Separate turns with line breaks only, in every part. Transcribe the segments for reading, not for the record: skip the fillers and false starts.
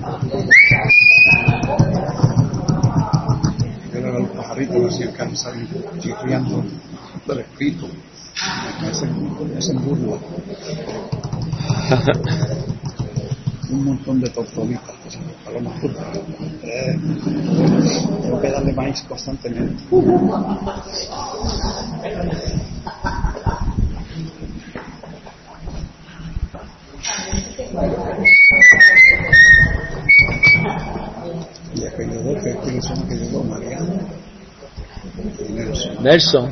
Era los pajaritos así cansan chirriando del espíritu. Me hacen burla. Un montón de tortuguitas, a lo mejor tengo que darle maíz constantemente. Y aquello dos que son aquellos dos, Mariano y Nelson.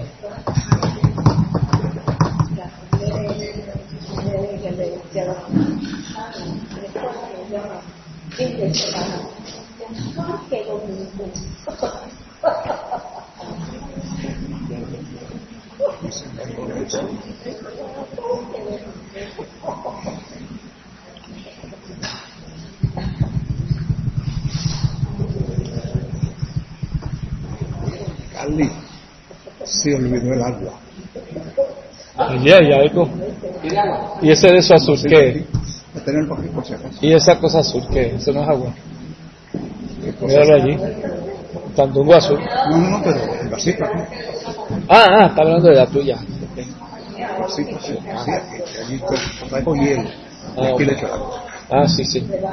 Carly se olvidó el agua.
Ya, algo. ¿Y ese de eso azul qué? ¿Y esa cosa azul qué? ¿Eso no es agua? Míralo allí. Tandungo azul.
No, pero el vasito.
Está hablando de la tuya.
El vasito, sí. Que allí traigo hielo. Aquí le echo agua.
Sí.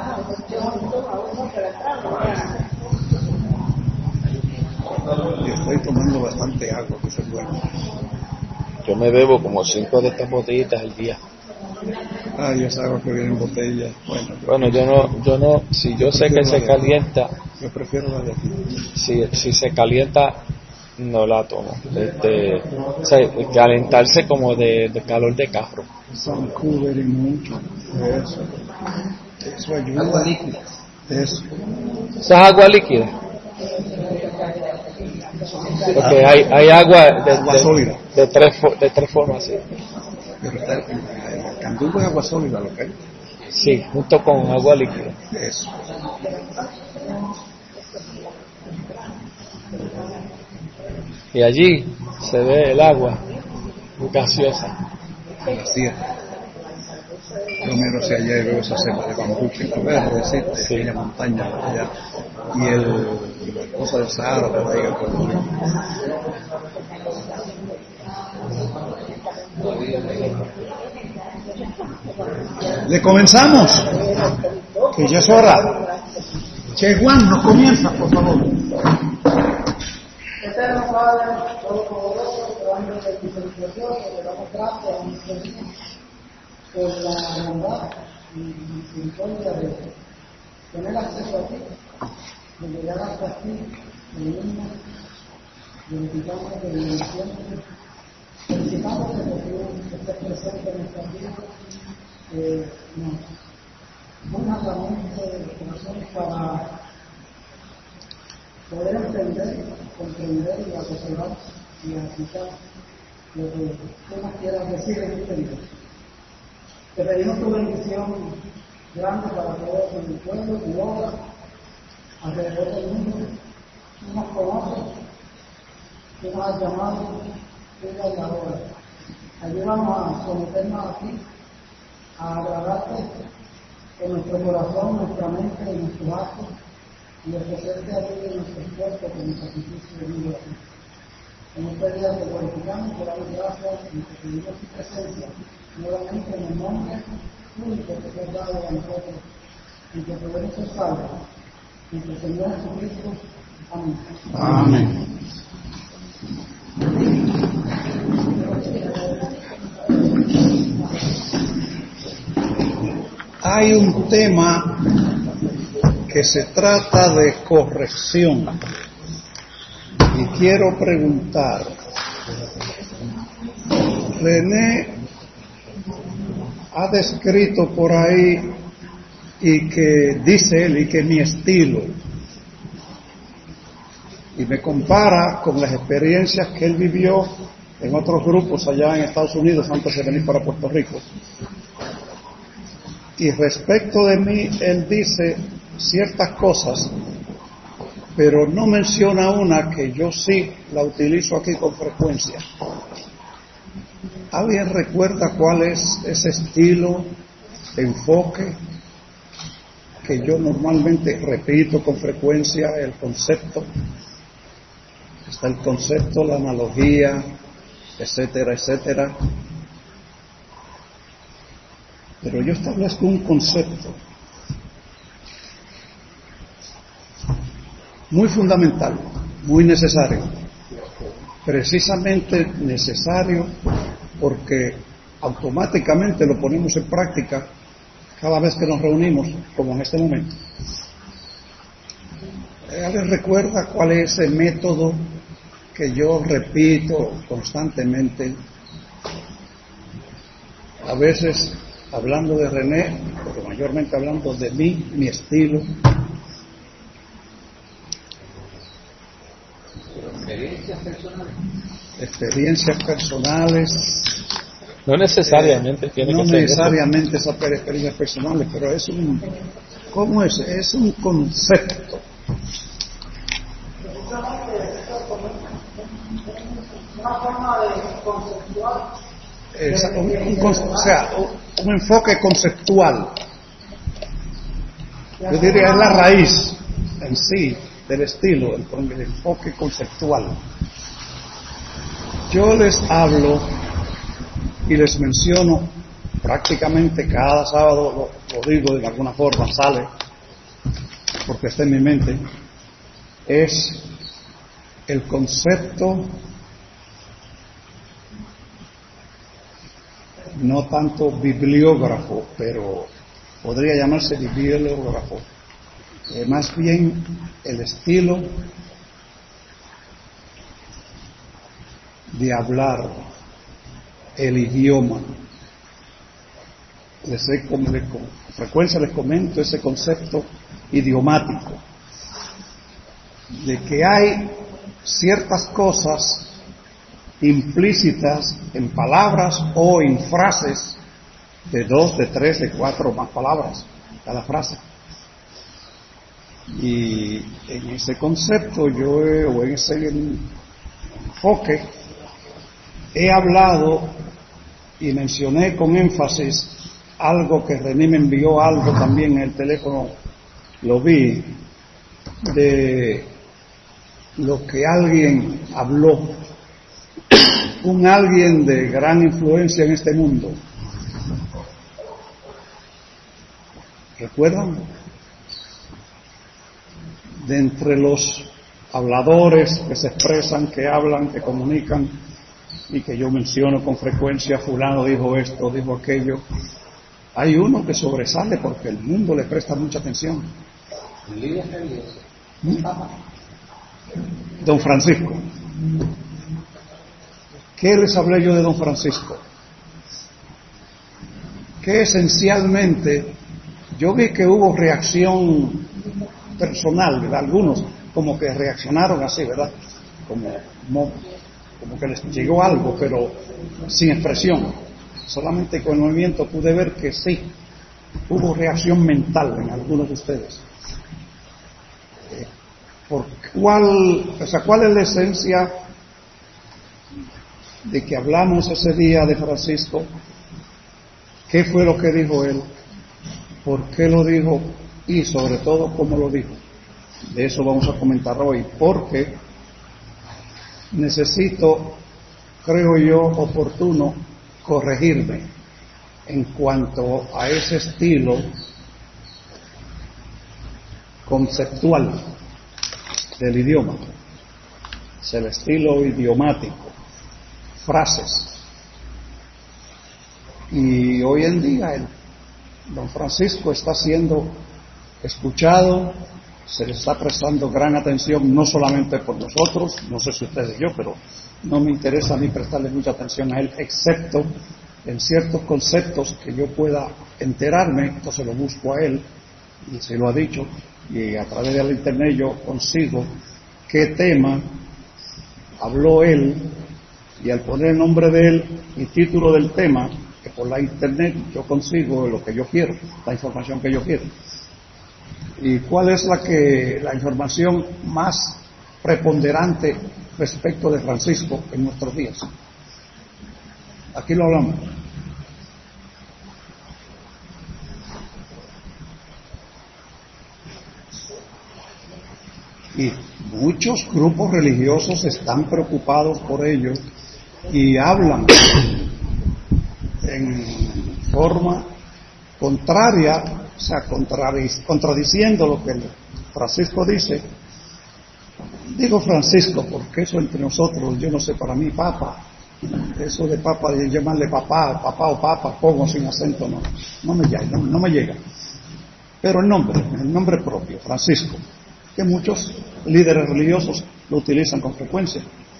Y estoy tomando bastante agua, que eso es bueno.
Yo me bebo como 5 de estas botellitas al día.
Y esa agua que viene en botella.
Bueno, yo no, si yo sé que se calienta.
Yo prefiero la de aquí.
Si se calienta, no la tomo. O sea, calentarse como de calor de carro.
Vancouver y mucho. Eso ayuda. Agua líquida. Eso.
¿Esa es agua líquida? Porque hay agua
sólida.
De tres formas, sí.
Pero el candungo es agua sólida, lo que hay.
Sí, junto con agua líquida.
Eso.
Y allí se ve el agua gaseosa.
Así es. Yo miro hacia allá y veo esa cepa de bambuche verde, sí, aquella montaña allá. Y la cosa del Sahara por ahí. ¿Le comenzamos? Que ya es hora. Che Juan, no comienza, por favor.
Eterno Padre, Todopoderoso, te damos de tu precioso, te damos gracias a nuestro Dios por la bondad y misericordia de tener acceso a ti, de llegar hasta aquí, reunirnos, glorificamos de bendición, felicitamos de que tú estés presente en nuestras vidas, una herramienta de corazón para poder entender, comprender y asesorar y aplicar lo que tú nos quieras decir en este día. Te pedimos tu bendición grande para todo el pueblo y obra alrededor del mundo. Tú nos conoces, tú nos has llamado, tú eres la hora. Ayúdanos a someternos a ti, a agradarte con nuestro corazón, nuestra mente y nuestros actos, y ofrecerte a ti en nuestro esfuerzo como sacrificio de vida. En este día te glorificamos, te damos gracias y te pedimos tu presencia nuevamente en el nombre único que te has dado a nosotros y que podemos ser salvos. En tu Señor Jesucristo. Amén.
Amén. Hay un tema que se trata de corrección y quiero preguntar, René ha descrito por ahí y que dice él y que mi estilo, y me compara con las experiencias que él vivió en otros grupos allá en Estados Unidos antes de venir para Puerto Rico. Y respecto de mí, él dice ciertas cosas, pero no menciona una que yo sí la utilizo aquí con frecuencia. ¿Alguien recuerda cuál es ese estilo, enfoque? que yo normalmente repito con frecuencia el concepto. Está el concepto, la analogía, etcétera, etcétera. Pero yo establezco un concepto muy fundamental, muy necesario. Precisamente necesario porque automáticamente lo ponemos en práctica cada vez que nos reunimos, como en este momento. ¿Les recuerda cuál es ese método que yo repito constantemente? A veces hablando de René, pero mayormente hablando de mí, mi estilo. Experiencias personales.
No necesariamente tiene
no
que ser
necesariamente esas experiencias personales, pero es un, ¿cómo es? Es un concepto.
Una forma de conceptual.
O sea, un enfoque conceptual. Yo diría es la raíz en sí del estilo, el enfoque conceptual. Yo les hablo y les menciono prácticamente cada sábado, lo digo de alguna forma, sale, porque está en mi mente, es el concepto, no tanto bibliógrafo, pero podría llamarse bibliógrafo, más bien el estilo de hablar, el idioma. Con frecuencia les comento ese concepto idiomático, de que hay ciertas cosas implícitas en palabras o en frases de 2, de 3, de 4 o más palabras cada frase. Y en ese concepto o en ese enfoque he hablado y mencioné con énfasis algo que René me envió, algo también en el teléfono lo vi, de lo que alguien habló, un alguien de gran influencia en este mundo. ¿Recuerdan? De entre los habladores que se expresan, que hablan, que comunican, y que yo menciono con frecuencia, fulano dijo esto, dijo aquello, hay uno que sobresale porque el mundo le presta mucha atención. Don Francisco. ¿Qué les hablé yo de Don Francisco? Que esencialmente yo vi que hubo reacción personal, ¿verdad? Algunos como que reaccionaron así, ¿verdad? Como que les llegó algo, pero sin expresión. Solamente con el movimiento pude ver que sí, hubo reacción mental en algunos de ustedes. ¿Cuál es la esencia de que hablamos ese día de Francisco? ¿Qué fue lo que dijo él? ¿Por qué lo dijo? Y sobre todo, ¿cómo lo dijo? De eso vamos a comentar hoy, porque necesito, creo yo, oportuno corregirme en cuanto a ese estilo conceptual del idioma. Es el estilo idiomático, frases. Y hoy en día Don Francisco está siendo escuchado, se le está prestando gran atención, no solamente por nosotros, no sé si ustedes y yo, pero no me interesa a mí prestarle mucha atención a él, excepto en ciertos conceptos que yo pueda enterarme, entonces lo busco a él, y se lo ha dicho, y a través del internet yo consigo qué tema habló él, y al poner el nombre de él y título del tema, que por la internet yo consigo lo que yo quiero, la información que yo quiero. ¿Y cuál es la información más preponderante respecto de Francisco en nuestros días? Aquí lo hablamos. Y muchos grupos religiosos están preocupados por ello y hablan en forma contraria, o sea, contradiciendo lo que Francisco dice. Digo Francisco porque eso entre nosotros, yo no sé, para mí Papa, eso de Papa, de llamarle papá o papa, pongo sin acento, no me llega. Pero el nombre propio, Francisco, que muchos líderes religiosos lo utilizan con frecuencia.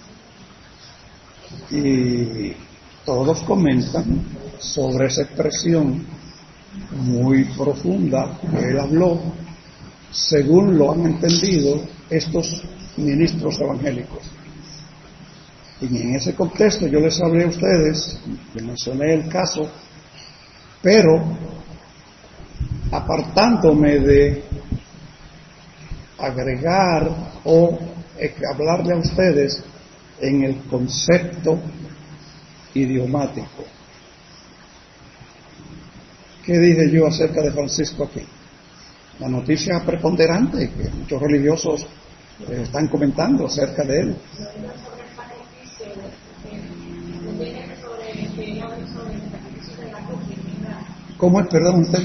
Y todos comentan sobre esa expresión muy profunda que él habló, según lo han entendido estos ministros evangélicos. Y en ese contexto yo les hablé a ustedes, les mencioné el caso, pero apartándome de agregar o hablarle a ustedes en el concepto idiomático. ¿Qué dije yo acerca de Francisco aquí? La noticia preponderante que muchos religiosos están comentando acerca de él. ¿Cómo es? Perdón, usted.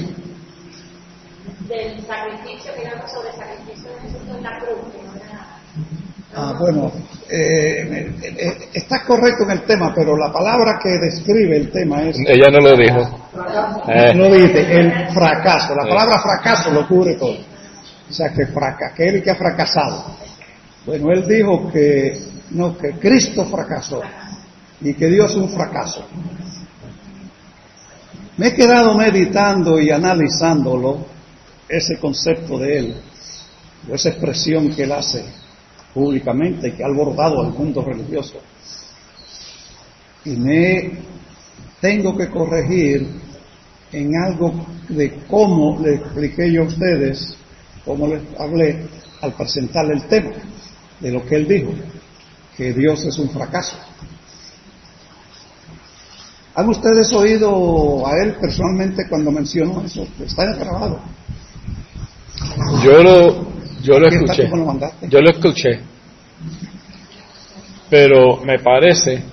Del sacrificio que damos sobre el sacrificio de Jesús en la cruz.
Bueno, está correcto en el tema, pero la palabra que describe el tema es...
Ella no lo dijo.
No dice, el fracaso. La palabra fracaso lo cubre todo. O sea, que aquel que ha fracasado. Bueno, él dijo que Cristo fracasó y que Dios es un fracaso. Me he quedado meditando y analizándolo, ese concepto de él, o esa expresión que él hace públicamente y que ha abordado al mundo religioso. Y me tengo que corregir en algo de cómo le expliqué yo a ustedes, cómo les hablé al presentarle el tema de lo que él dijo, que Dios es un fracaso. ¿Han ustedes oído a él personalmente cuando mencionó eso? Está grabado.
Yo lo escuché. Yo lo escuché. Pero me parece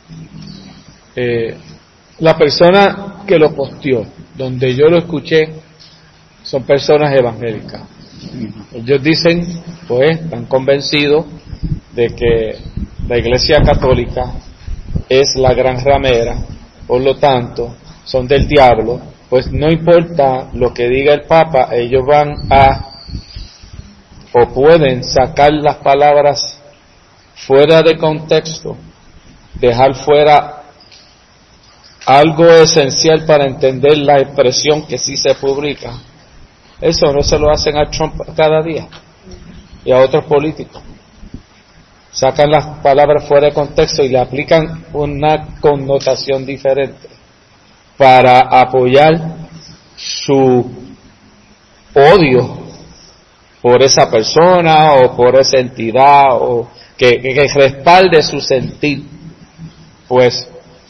la persona que lo posteó, donde yo lo escuché, son personas evangélicas. Ellos dicen, pues, están convencidos de que la Iglesia Católica es la gran ramera, por lo tanto, son del diablo, pues no importa lo que diga el Papa, ellos van a, o pueden sacar las palabras fuera de contexto, dejar fuera algo esencial para entender la expresión que sí se publica. Eso no se lo hacen a Trump cada día y a otros políticos. Sacan las palabras fuera de contexto y le aplican una connotación diferente para apoyar su odio por esa persona o por esa entidad o que respalde su sentir. Pues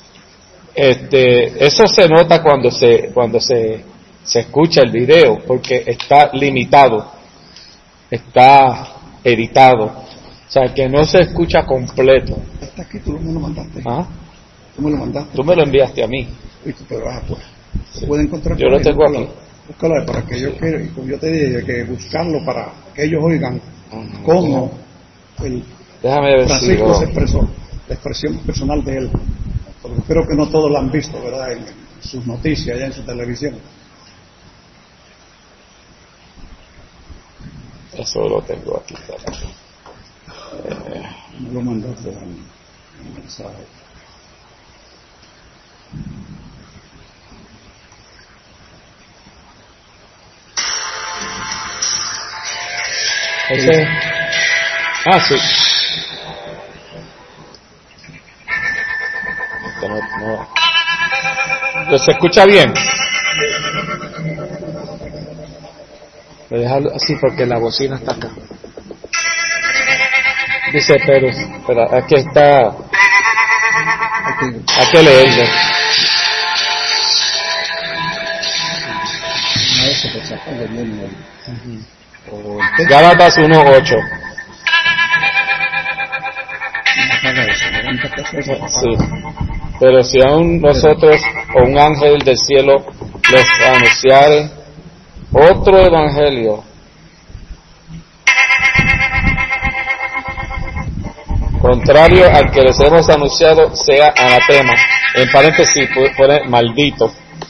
eso se nota cuando se escucha el video, porque está limitado, está editado. O sea, que no se escucha completo.
Está aquí, tú me lo mandaste.
¿Ah?
Tú me lo mandaste.
Tú me lo enviaste a mí.
Pero pues, se puede encontrar.
Yo lo tengo aquí.
Búscalo para que yo te dije que buscarlo para que ellos oigan cómo el Francisco se expresó, la expresión personal de él. Porque creo que no todos lo han visto, ¿verdad? En sus noticias, ya en su televisión.
Eso lo tengo aquí.
Me lo mandaste en mensaje.
Ese. Ah, sí. No. ¿Se escucha bien? Voy a dejarlo así porque la bocina está acá. Dice, pero aquí está. Hay que leerlo. Gálatas 1:8. Sí. Pero si aún nosotros o un ángel del cielo les anunciare otro evangelio contrario al que les hemos anunciado, sea anatema. En paréntesis pone maldito.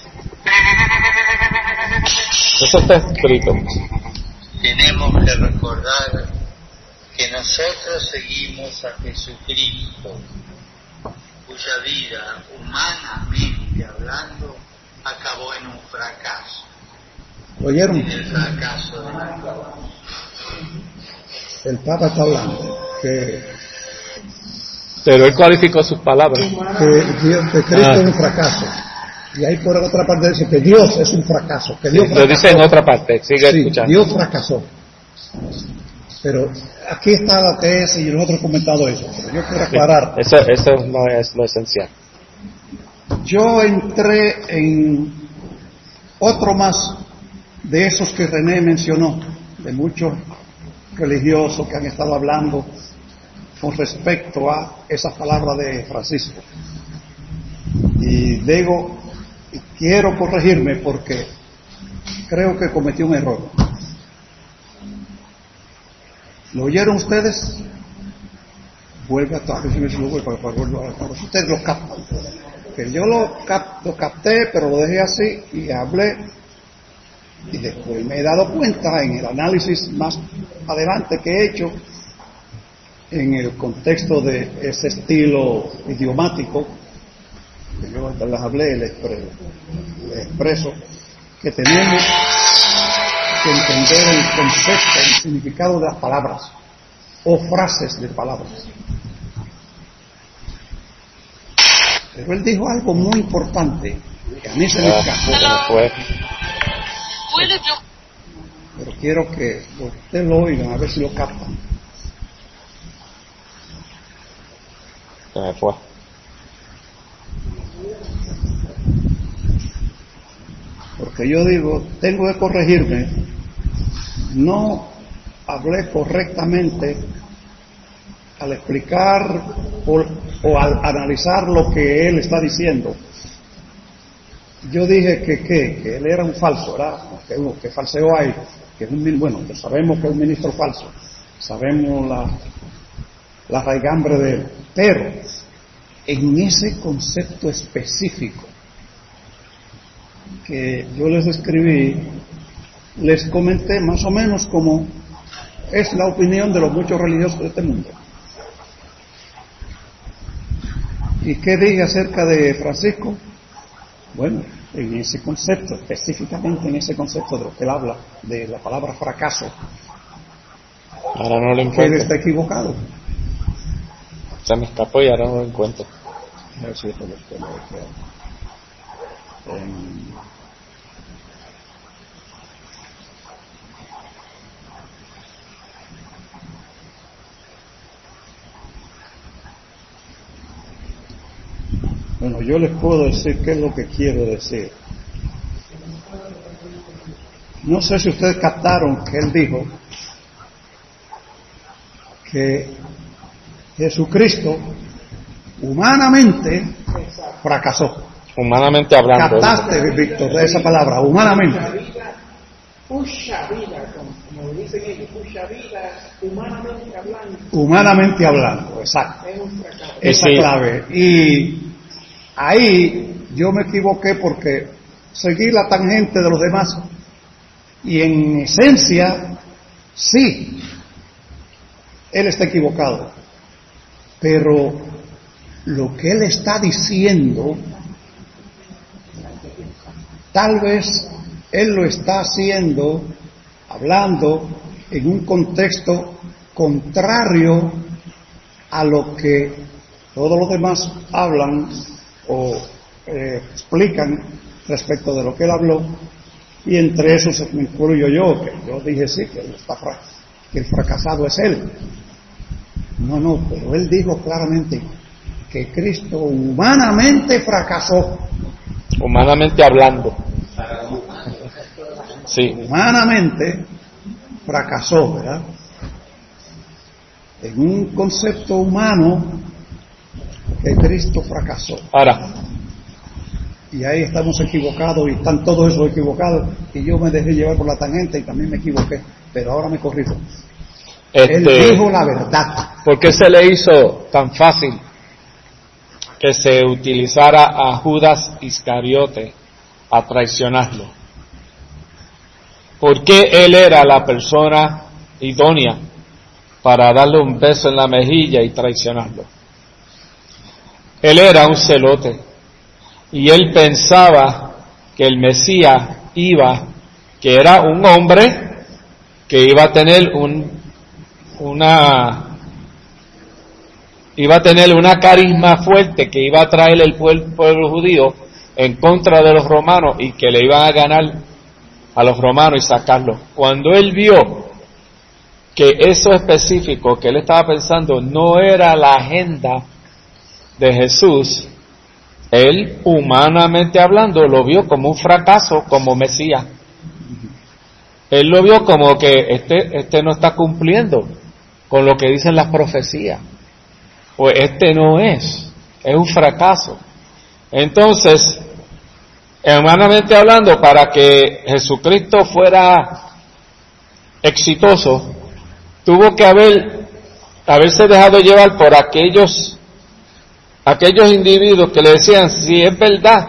Eso está escrito.
Tenemos que recordar que nosotros seguimos a Jesucristo, cuya vida, humanamente hablando, acabó en un fracaso.
¿Oyeron?
En el fracaso de la cruz.
El Papa está hablando
pero él cualificó sus palabras.
Que Cristo es un fracaso. Y ahí por otra parte dice que Dios es un fracaso. Que Dios
lo dice en otra parte, sigue escuchando.
Dios fracasó. Pero aquí está la tesis y nosotros hemos comentado eso. Pero yo quiero aclarar.
Eso no es lo esencial.
Yo entré en otro más de esos que René mencionó, de muchos religiosos que han estado hablando con respecto a esa palabra de Francisco. Y quiero corregirme porque creo que cometí un error. ¿Lo oyeron ustedes? Vuelve a tocar, si ustedes lo captan. Que yo lo capté, pero lo dejé así y hablé. Y después me he dado cuenta en el análisis más adelante que he hecho, en el contexto de ese estilo idiomático, que yo les hablé, les expreso, que tenemos que entender el concepto, el significado de las palabras, o frases de palabras. Pero él dijo algo muy importante, que a mí se me escapó. Pero quiero que ustedes lo oigan, a ver si lo captan.
Se me fue.
Porque yo digo, tengo que corregirme, no hablé correctamente al explicar o al analizar lo que él está diciendo. Yo dije que él era un falso, ¿verdad? Que falseó ahí, que es que sabemos que es un ministro falso, sabemos la raigambre de él, pero en ese concepto específico que yo les escribí, les comenté más o menos cómo es la opinión de los muchos religiosos de este mundo. ¿Y qué dije acerca de Francisco? Bueno, en ese concepto, específicamente en ese concepto de lo que él habla, de la palabra fracaso,
ahora no lo encuentro.
que él está equivocado.
Se me escapó y ahora no lo encuentro.
A ver si esto lo Bueno, yo les puedo decir qué es lo que quiero decir. No sé si ustedes captaron que él dijo que Jesucristo humanamente fracasó.
Humanamente hablando.
¿Captaste, Víctor, de esa palabra? Humanamente.
Pucha vida, como dicen ellos, pucha vida, humanamente hablando.
Humanamente hablando, exacto. Esa clave. Y ahí yo me equivoqué porque seguí la tangente de los demás. Y en esencia, sí, él está equivocado. Pero lo que él está diciendo, tal vez él lo está haciendo, hablando en un contexto contrario a lo que todos los demás hablan o explican respecto de lo que él habló, y entre esos me incluyo yo, que yo dije sí, que el fracasado es él. No, pero él dijo claramente que Cristo humanamente fracasó.
Humanamente hablando. Sí.
Humanamente fracasó, ¿verdad? En un concepto humano que Cristo fracasó.
Ahora,
y ahí estamos equivocados y están todos esos equivocados, y yo me dejé llevar por la tangente y también me equivoqué, pero ahora me corrijo. Él dijo la verdad.
¿Por qué se le hizo tan fácil que se utilizara a Judas Iscariote a traicionarlo? ¿Por qué él era la persona idónea para darle un beso en la mejilla y traicionarlo? Él era un celote y él pensaba que el Mesías que era un hombre que iba a tener una carisma fuerte, que iba a traer el pueblo judío en contra de los romanos y que le iban a ganar a los romanos y sacarlos. Cuando él vio que eso específico que él estaba pensando no era la agenda de Jesús, él, humanamente hablando, lo vio como un fracaso como Mesías. Él lo vio como que este no está cumpliendo con lo que dicen las profecías. Pues no es un fracaso. Entonces, humanamente hablando, para que Jesucristo fuera exitoso, tuvo que haberse dejado llevar por aquellos individuos que le decían: si es verdad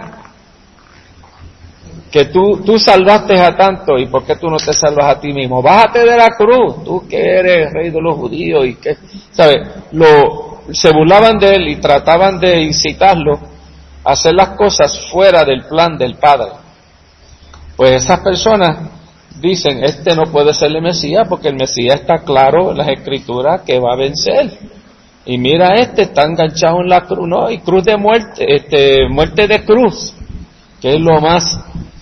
que tú salvaste a tanto, ¿y por qué tú no te salvas a ti mismo? Bájate de la cruz, tú que eres rey de los judíos, y que, ¿sabes? Se burlaban de él y trataban de incitarlo a hacer las cosas fuera del plan del Padre. Pues esas personas dicen: no puede ser el Mesías, porque el Mesías está claro en las Escrituras que va a vencer. Y mira, está enganchado en la cruz, ¿no? Y cruz de muerte, muerte de cruz, que es lo más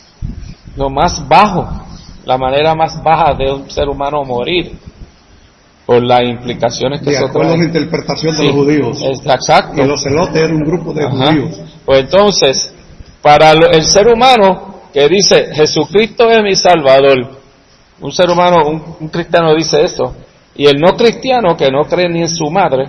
bajo, la manera más baja de un ser humano morir, por las implicaciones que eso trae. De acuerdo a
la interpretación de los judíos.
Exacto.
Y los celotes eran un grupo de judíos.
Pues entonces, para el ser humano que dice: Jesucristo es mi Salvador, un ser humano, un cristiano dice eso, y el no cristiano que no cree ni en su madre,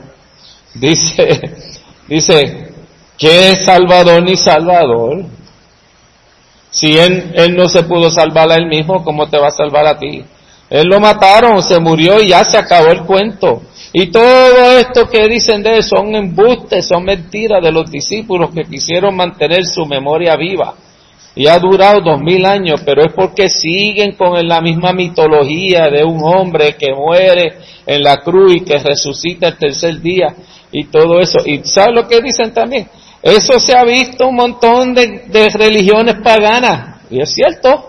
dice, ¿qué es Salvador ni Salvador? Si él no se pudo salvar a él mismo, ¿cómo te va a salvar a ti? Él lo mataron, se murió y ya se acabó el cuento. Y todo esto que dicen de él son embustes, son mentiras de los discípulos que quisieron mantener su memoria viva. Y ha durado 2000 años, pero es porque siguen con la misma mitología de un hombre que muere en la cruz y que resucita el tercer día y todo eso. Y ¿sabes lo que dicen también? Eso se ha visto un montón de religiones paganas. Y es cierto,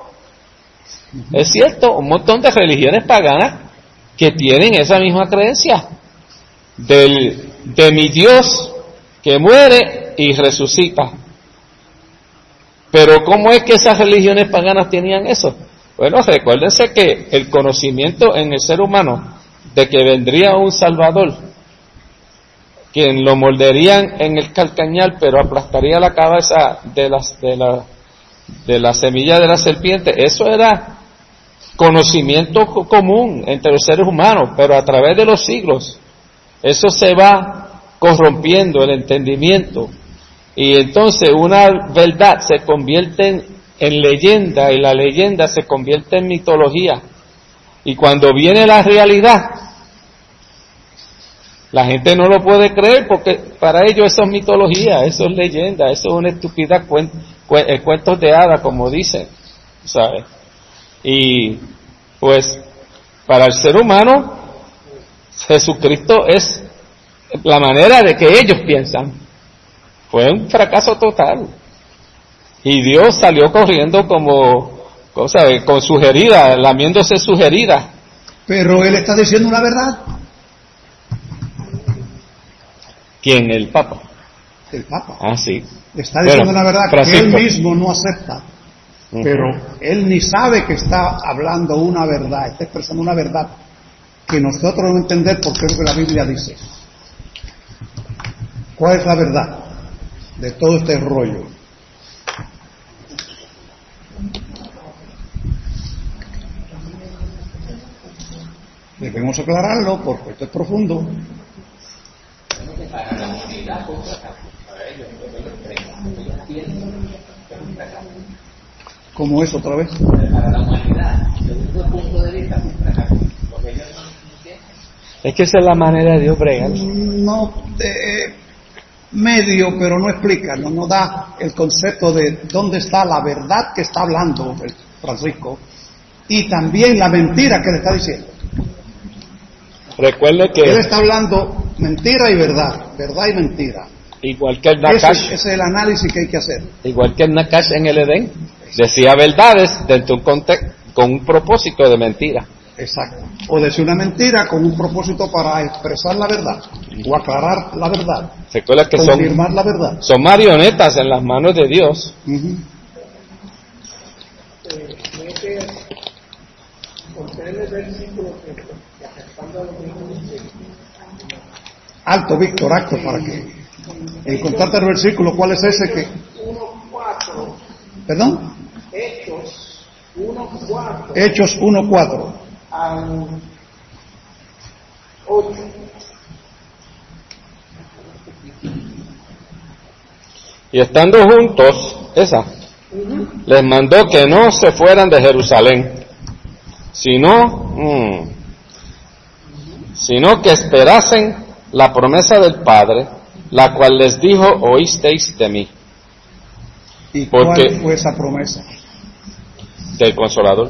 un montón de religiones paganas que tienen esa misma creencia de mi Dios que muere y resucita. Pero ¿cómo es que esas religiones paganas tenían eso? Bueno, recuérdense que el conocimiento en el ser humano de que vendría un Salvador, quien lo molderían en el calcañar, pero aplastaría la cabeza de la semilla de la serpiente, eso era conocimiento común entre los seres humanos, pero a través de los siglos eso se va corrompiendo el entendimiento, y entonces una verdad se convierte en leyenda, y la leyenda se convierte en mitología, y cuando viene la realidad la gente no lo puede creer, porque para ellos eso es mitología, eso es leyenda, eso es una estupidez, cuentos de hadas, como dicen, ¿sabes? Y pues para el ser humano Jesucristo es la manera de que ellos piensan. Fue un fracaso total. Y Dios salió corriendo con sus heridas, lamiéndose sus heridas.
Pero Él está diciendo una verdad.
¿Quién? ¿El Papa?
El Papa.
Ah, sí.
Está diciendo una verdad que Él mismo no acepta. Pero Él ni sabe que está hablando una verdad, está expresando una verdad que nosotros no entender porque es lo que la Biblia dice. ¿Cuál es la verdad de todo este rollo? Debemos aclararlo porque esto es profundo.
Para la
humanidad fue un fracaso. Para ellos tienen un fracaso.
¿Cómo es otra vez?
Para la humanidad, desde su punto de vista, fue un fracaso. Porque ellos no entienden.
Es que esa es la manera de Dios bregar.
No, medio, pero no explica, no da el concepto de dónde está la verdad que está hablando el Francisco y también la mentira que le está diciendo.
Recuerde que
Él está hablando mentira y verdad y mentira.
igual que el Nakash,
Ese es el análisis que hay que hacer.
igual que el Nakash en el Edén, decía verdades dentro de un contexto con un propósito de mentira.
Exacto. O decir una mentira con un propósito para expresar la verdad o aclarar la verdad,
Recuerda que
confirmar la verdad.
son marionetas en las manos de Dios.
Alto, Víctor, acto para que encontrarte el versículo. ¿Cuál es ese que?
1:4.
¿Perdón?
Hechos 1:4
Hechos 1:4.
al 8.
Y estando juntos, les mandó que no se fueran de Jerusalén, sino que esperasen la promesa del Padre, la cual les dijo: oísteis de mí.
¿Y
Porque-
cuál fue esa promesa?
Del Consolador.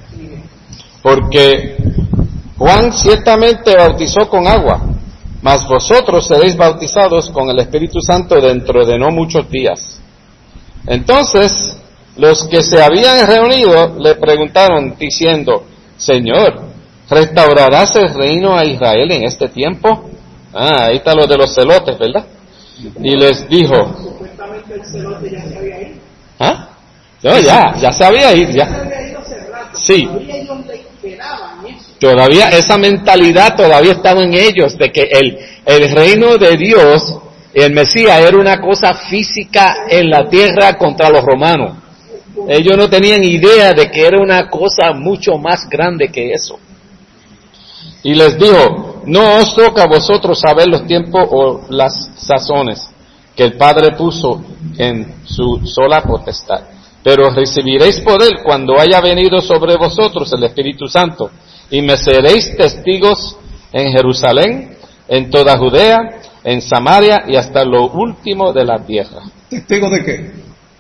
Porque Juan ciertamente bautizó con agua, mas vosotros seréis bautizados con el Espíritu Santo dentro de no muchos días. Entonces, los que se habían reunido le preguntaron diciendo: Señor, ¿restaurarás el reino a Israel en este tiempo? Ahí está lo de los celotes, ¿verdad? Y les dijo:
Supuestamente el celote ya se había ido.
No, ya se había ido,
Se
ya.
había ido hace rato.
Sí.
Todavía ellos le esperaban eso.
Todavía esa mentalidad todavía estaba en ellos, de que el reino de Dios, el Mesías, era una cosa física en la tierra contra los romanos. Ellos no tenían idea de que era una cosa mucho más grande que eso. Y les dijo: no os toca a vosotros saber los tiempos o las sazones que el Padre puso en su sola potestad, pero recibiréis poder cuando haya venido sobre vosotros el Espíritu Santo, y me seréis testigos en Jerusalén, en toda Judea, en Samaria y hasta lo último de la tierra.
¿Testigo de qué?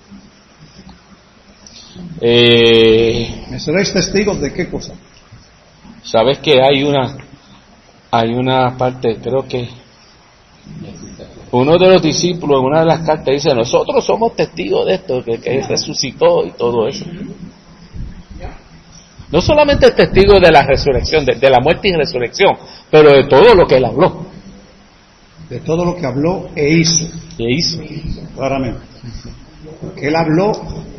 ¿Me seréis testigos de qué cosa?
Sabes que hay una parte, creo que uno de los discípulos en una de las cartas dice: nosotros somos testigos de esto, que resucitó y todo eso. No solamente testigo de la resurrección, de la muerte y resurrección, pero de todo lo que él habló.
De todo lo que habló e hizo.
¿Qué hizo?
Claramente. Porque él habló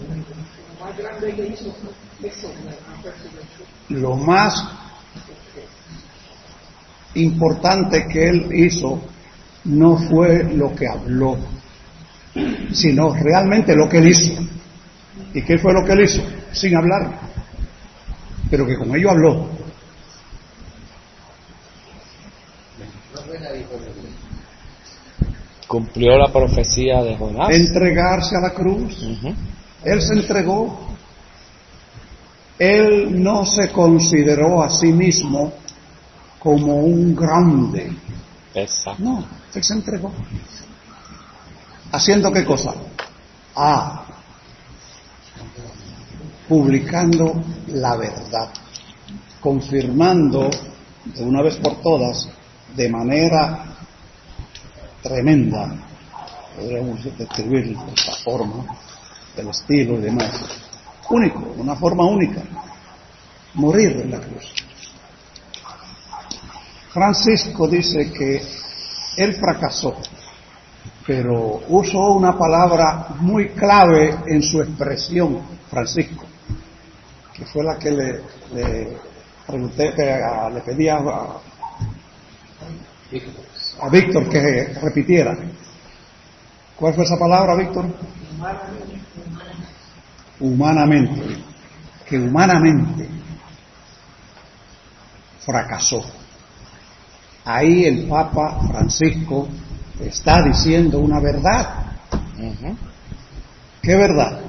lo más importante que él hizo no fue lo que habló, sino realmente lo que él hizo. ¿Y qué fue lo que él hizo? Sin hablar, pero que con ello habló.
Cumplió la profecía de Jonás.
Entregarse a la cruz. Él se entregó. Él no se consideró a sí mismo como un grande.
Exacto.
No, él se entregó. ¿Haciendo qué cosa? Publicando la verdad, confirmando de una vez por todas, de manera tremenda, podríamos describir esta forma, el estilo y demás, único, una forma única, morir en la cruz. Francisco dice que él fracasó, pero usó una palabra muy clave en su expresión, Francisco, que fue la que le pregunté, le pedí a Víctor que repitiera. ¿Cuál fue esa palabra, Víctor? Humanamente. Que humanamente fracasó. Ahí el Papa Francisco está diciendo una verdad. ¿Qué verdad?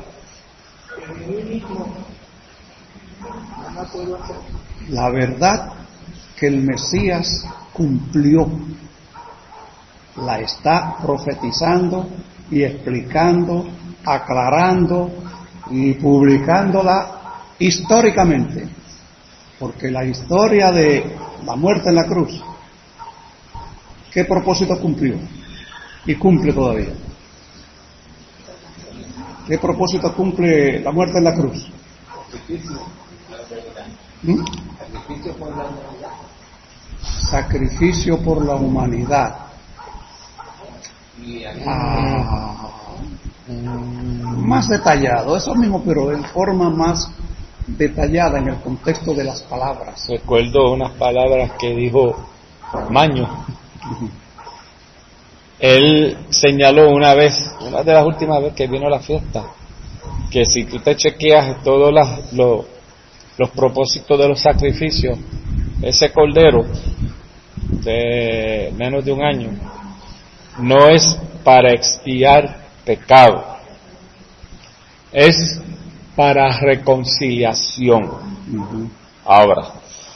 La verdad que el Mesías cumplió. La está profetizando y explicando, aclarando y publicándola históricamente. Porque la historia de la muerte en la cruz, ¿qué propósito cumplió? Y cumple todavía. ¿Qué propósito cumple la muerte en la cruz? Sacrificio por la humanidad. Más detallado, eso mismo, pero en forma más detallada en el contexto de las palabras.
Recuerdo unas palabras que dijo Maño. Él señaló una de las últimas veces que vino a la fiesta, que si tú te chequeas todos los propósitos de los sacrificios, ese cordero de menos de un año no es para expiar pecado, es para reconciliación. Ahora,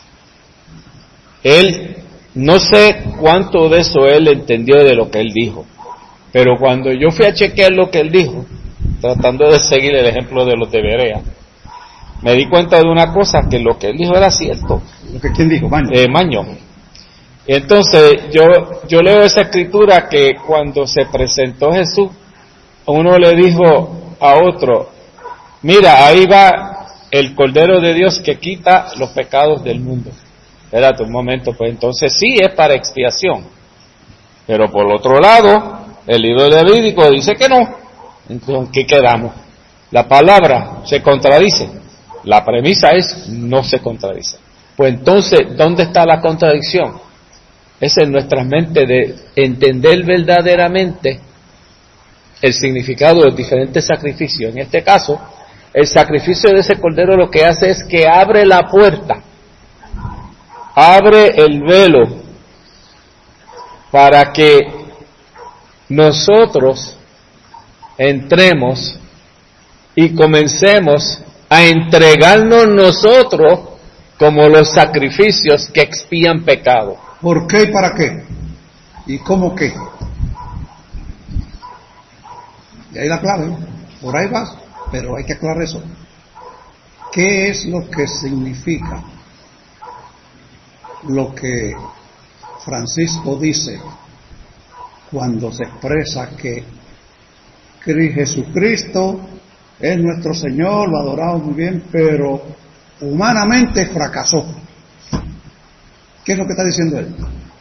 él, no sé cuánto de eso él entendió de lo que él dijo, pero cuando yo fui a chequear lo que él dijo, tratando de seguir el ejemplo de los de Berea, me di cuenta de una cosa, que lo que él dijo era cierto.
¿Quién dijo?
Maño. Y entonces yo leo esa escritura que cuando se presentó Jesús, uno le dijo a otro, mira, ahí va el Cordero de Dios que quita los pecados del mundo. Espérate un momento, pues entonces sí es para expiación. Pero por otro lado, el libro de Levítico dice que no. Entonces, ¿qué quedamos? La palabra se contradice. La premisa es, no se contradice. Pues entonces, ¿dónde está la contradicción? Es en nuestras mentes de entender verdaderamente el significado de los diferentes sacrificios. En este caso, el sacrificio de ese cordero lo que hace es que abre la puerta, abre el velo para que nosotros entremos y comencemos a entregarnos nosotros como los sacrificios que expían pecado.
¿Por qué y para qué? ¿Y cómo qué? Y ahí la clave, por ahí vas, pero hay que aclarar eso. ¿Qué es lo que significa lo que Francisco dice cuando se expresa que Jesucristo es nuestro Señor, lo adoramos muy bien, pero humanamente fracasó? ¿Qué es lo que está diciendo él?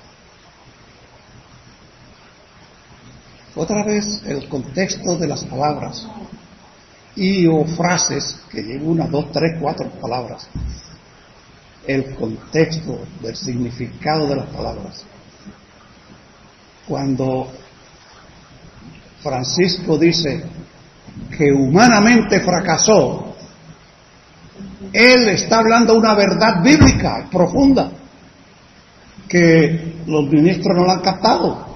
Otra vez el contexto de las palabras y o frases que llevan 1, 2, 3, 4 palabras. El contexto del significado de las palabras. Cuando Francisco dice que humanamente fracasó, él está hablando una verdad bíblica profunda que los ministros no la han captado.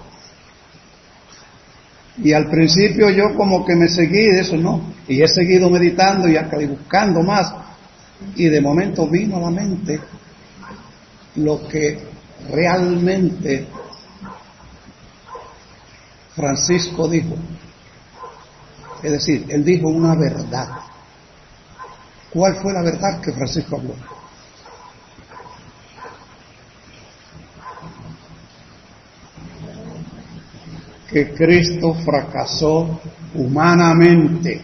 Y al principio yo como que me seguí de eso, no, y he seguido meditando y acá buscando más, y de momento vino a la mente lo que realmente Francisco dijo. Es decir, él dijo una verdad. ¿Cuál fue la verdad que Francisco habló? Que Cristo fracasó humanamente.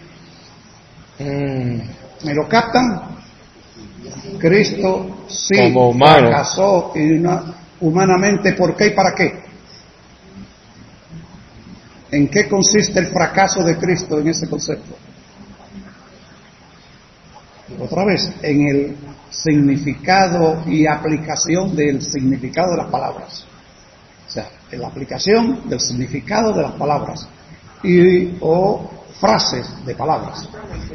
¿Me lo captan? Cristo sí fracasó humanamente. ¿Por qué y para qué? ¿En qué consiste el fracaso de Cristo en ese concepto? Otra vez, en el significado y aplicación del significado de las palabras. O sea, en la aplicación del significado de las palabras o frases de palabras.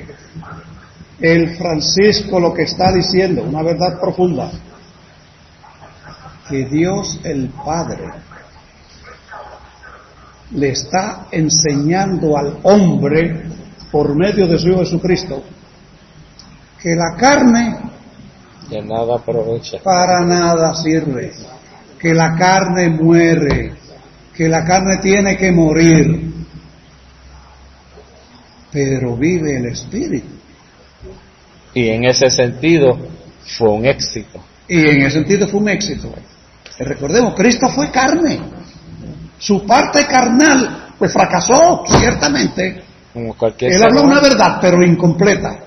El Francisco lo que está diciendo, una verdad profunda, que Dios el Padre le está enseñando al hombre, por medio de su Hijo Jesucristo, que la carne
de nada aprovecha,
para nada sirve, que la carne muere, que la carne tiene que morir, pero vive el Espíritu.
Y en ese sentido fue un éxito.
Recordemos, Cristo fue carne. Su parte carnal pues fracasó, ciertamente.
Como cualquier
Él habló una verdad, pero incompleta.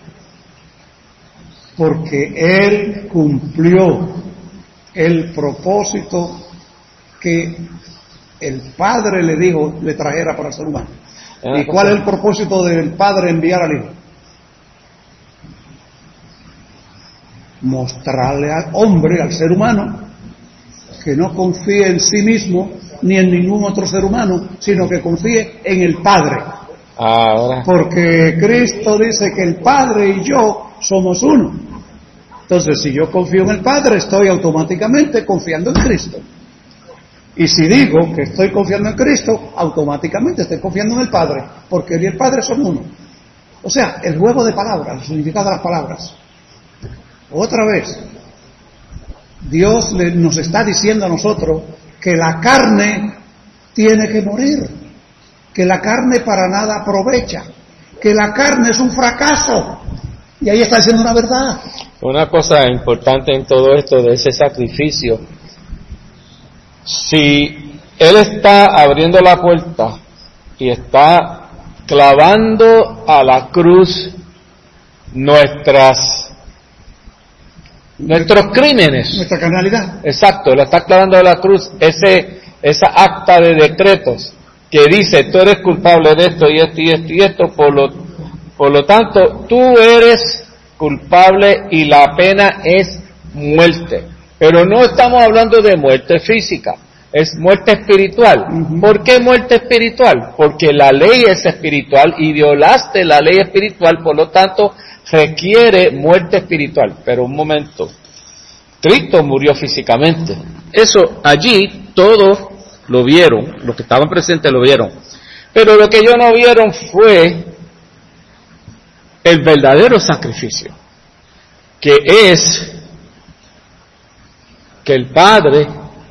Porque Él cumplió el propósito que el Padre le dijo le trajera para el ser humano. ¿Y cuál es el propósito del Padre enviar al Hijo? Mostrarle al hombre, al ser humano, que no confíe en sí mismo ni en ningún otro ser humano, sino que confíe en el Padre.
Ahora.
Porque Cristo dice que el Padre y yo somos uno. Entonces, si yo confío en el Padre, estoy automáticamente confiando en Cristo. Y si digo que estoy confiando en Cristo, automáticamente estoy confiando en el Padre, porque Él y el Padre son uno. O sea, el juego de palabras, el significado de las palabras. Otra vez, Dios nos está diciendo a nosotros que la carne tiene que morir, que la carne para nada aprovecha, que la carne es un fracaso. Y ahí está diciendo una verdad.
Una cosa importante en todo esto de ese sacrificio, si Él está abriendo la puerta y está clavando a la cruz nuestros crímenes,
nuestra carnalidad.
Exacto, la está clavando a la cruz, esa acta de decretos que dice, tú eres culpable de esto y esto y esto y esto, por lo tanto, tú eres culpable y la pena es muerte. Pero no estamos hablando de muerte física, es muerte espiritual.
Uh-huh.
¿Por qué muerte espiritual? Porque la ley es espiritual y violaste la ley espiritual, por lo tanto, requiere muerte espiritual. Pero un momento, Cristo murió físicamente. Eso allí todos lo vieron, los que estaban presentes lo vieron. Pero lo que ellos no vieron fue el verdadero sacrificio, que es que el Padre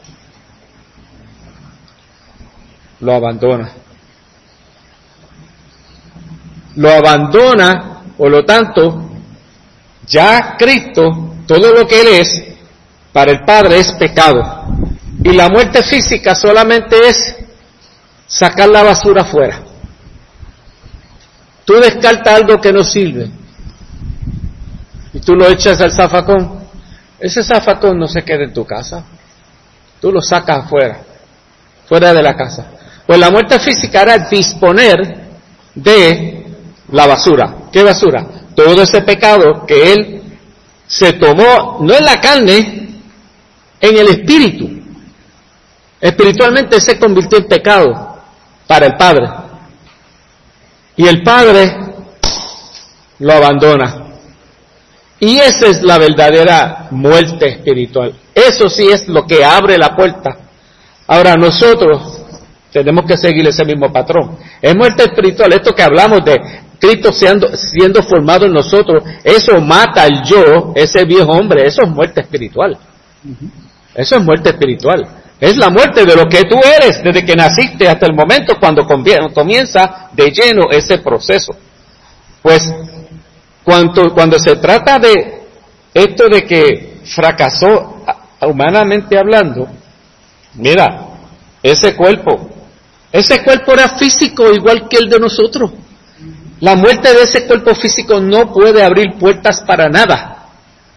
lo abandona. Lo abandona, por lo tanto, ya Cristo, todo lo que Él es, para el Padre es pecado. Y la muerte física solamente es sacar la basura afuera. Tú descartas algo que no sirve y tú lo echas al zafacón. Ese zafacón no se queda en tu casa. Tú lo sacas afuera, fuera de la casa. Pues la muerte física era disponer de la basura. ¿Qué basura? Todo ese pecado que Él se tomó, no en la carne, en el espíritu. Espiritualmente se convirtió en pecado para el Padre. Y el Padre lo abandona. Y esa es la verdadera muerte espiritual. Eso sí es lo que abre la puerta. Ahora nosotros tenemos que seguir ese mismo patrón. Es muerte espiritual. Esto que hablamos de Cristo siendo formado en nosotros, eso mata al yo, ese viejo hombre, eso es muerte espiritual. Eso es muerte espiritual. Es la muerte de lo que tú eres desde que naciste hasta el momento cuando comienza de lleno ese proceso. Pues cuando se trata de esto de que fracasó humanamente hablando, mira, ese cuerpo era físico igual que el de nosotros. La muerte de ese cuerpo físico no puede abrir puertas para nada.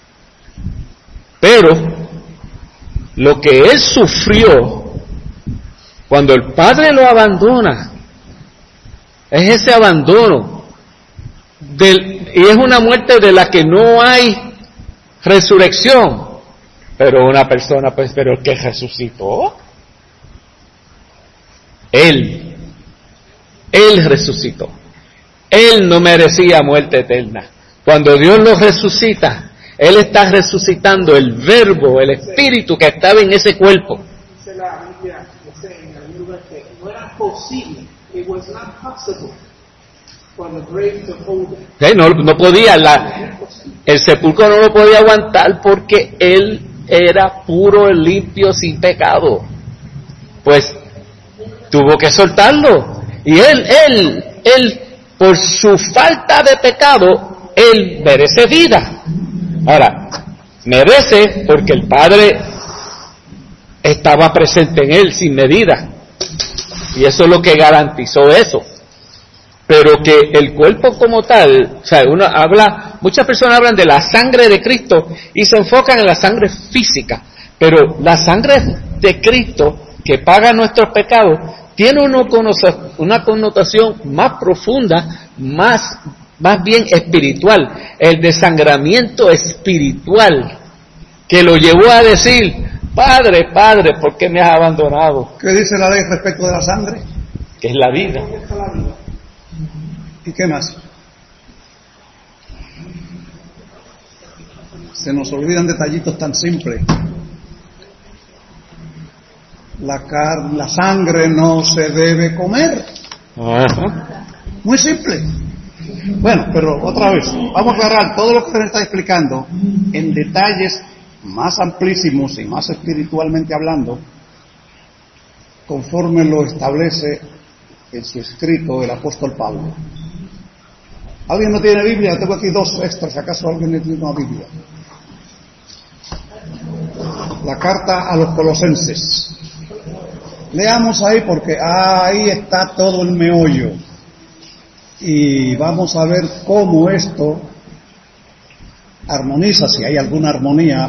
Pero lo que Él sufrió cuando el Padre lo abandona es ese abandono y es una muerte de la que no hay resurrección. Pero una persona, pues, pero el que resucitó, Él resucitó. Él no merecía muerte eterna. Cuando Dios lo resucita, Él está resucitando el verbo, el espíritu que estaba en ese cuerpo.
Dice la Biblia, en algún lugar, que no eran imposible. It was not possible for the grave to hold it.
Sí, no podía, el sepulcro no lo podía aguantar porque él era puro, limpio, sin pecado. Pues tuvo que soltarlo. Y él, por su falta de pecado, él merece vida. Ahora, merece porque el Padre estaba presente en él sin medida. Y eso es lo que garantizó eso. Pero que el cuerpo como tal, o sea, muchas personas hablan de la sangre de Cristo y se enfocan en la sangre física. Pero la sangre de Cristo, que paga nuestros pecados, tiene una connotación más profunda, más bien espiritual, el desangramiento espiritual, que lo llevó a decir, Padre, ¿por qué me has abandonado?
¿Qué dice la ley respecto de la sangre?
Que es la vida.
¿Y qué más? Se nos olvidan detallitos tan simples. La sangre no se debe comer.
Ajá.
Muy simple. Bueno, pero otra vez, vamos a aclarar todo lo que se está explicando en detalles más amplísimos y más espiritualmente hablando, conforme lo establece en su escrito el apóstol Pablo. ¿Alguien no tiene Biblia? Tengo aquí 2 extras, ¿acaso alguien no tiene una Biblia? La carta a los Colosenses. Leamos ahí porque ahí está todo el meollo. Y vamos a ver cómo esto armoniza, si hay alguna armonía